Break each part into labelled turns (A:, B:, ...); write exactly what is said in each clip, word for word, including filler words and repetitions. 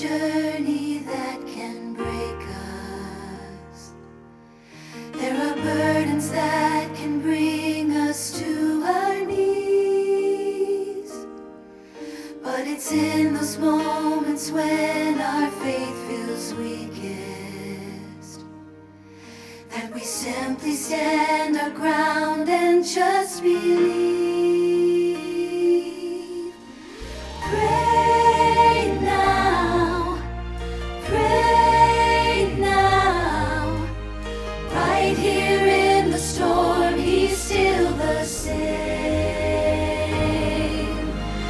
A: journey that can break us. There are burdens that can bring us to our knees. But it's in those moments when our faith feels weakest that we simply stand our ground and just believe. Pray now, pray now. Right here in the storm, He's still the same.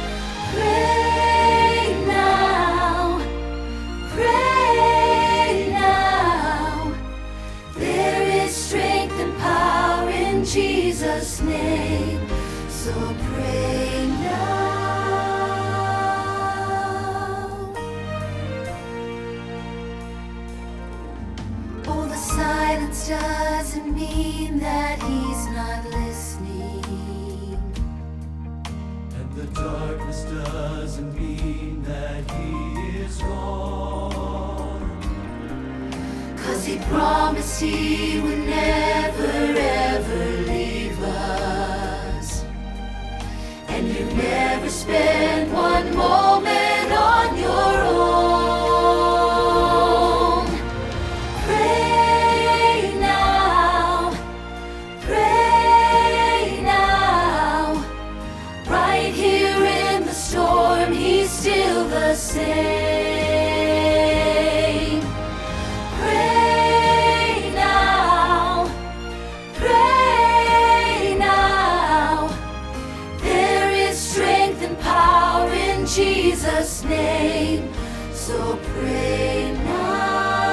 A: Pray now, pray now. There is strength and power in Jesus' name. So pray now. Oh, the silence doesn't mean that He's not listening.
B: And the darkness doesn't mean that He is gone.
A: 'Cause He promised He would never ever leave us. And you never spend one moment on your own. Pray now, pray now. Right here in the storm, He's still the same. Pray now, pray now. There is strength and power in Jesus' name. So pray now.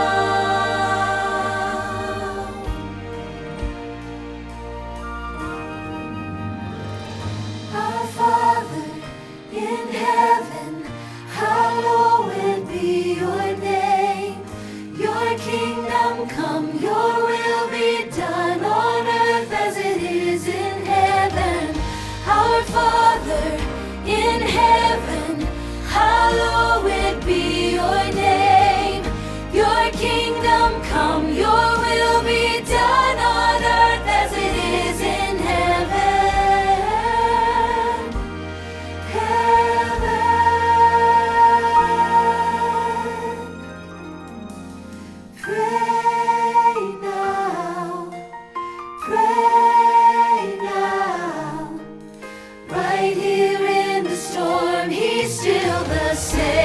A: Our Father in heaven, hallowed be your name. Your kingdom come, your will be done on earth as it is in heaven. Our Father in heaven, hallowed be your name. Your kingdom come, your will be done on earth as it is in heaven. Heaven. Pray now, pray now. Right here in the storm, He's still the same.